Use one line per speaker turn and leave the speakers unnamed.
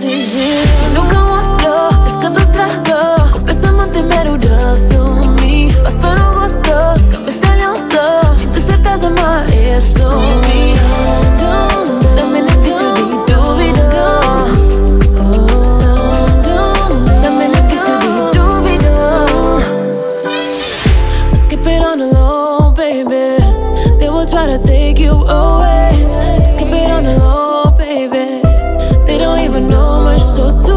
sigilo. Si nunca mostrou, es que tu estragou. Com pensamento em medo de assumir. Basta não gostou, cabeça lançou. E de certeza mais assumir. Dá benefício de dúvida. Dá benefício de dúvida. Let's keep it on the low, baby. They will try to take you away. Let's keep it on the low, baby. They don't even know much, so